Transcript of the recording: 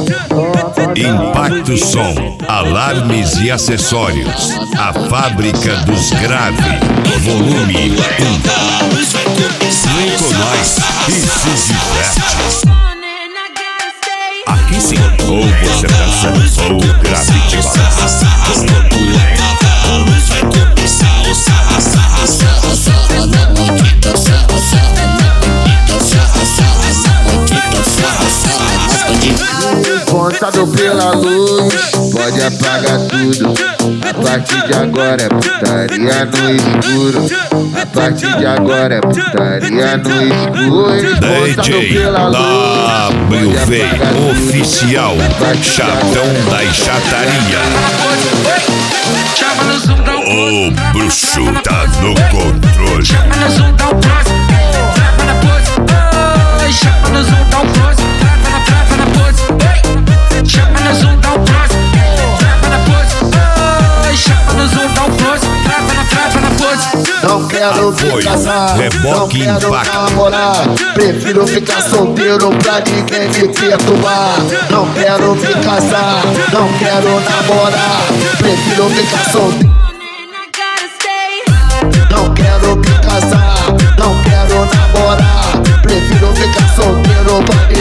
Impacto Som, alarmes e acessórios. A fábrica dos grave. Volume 1. Vem com nós e se diverte. Aqui sim, ou você dança, ou o grave te balança. Montado pela luz, pode apagar tudo. A partir de agora é putaria no escuro. A partir de agora é putaria no escuro. DJ WV Oficial, Chatão da Chataria. O bruxo tá no controle. Chama no zoom, dá um close. Trava na pose. Chama no zoom, dá um close. Trava na pose. Chama no zoom, dá um close. Trava na pose. Chama no zoom, dá um close. Trava na pose. Não quero me casar, não quero namorar. Prefiro ficar solteiro pra ninguém me perturbar. Não quero me casar, não quero namorar. Prefiro ficar solteiro. Não quero me casar, não quero namorar. Prefiro ficar solteiro pra ninguém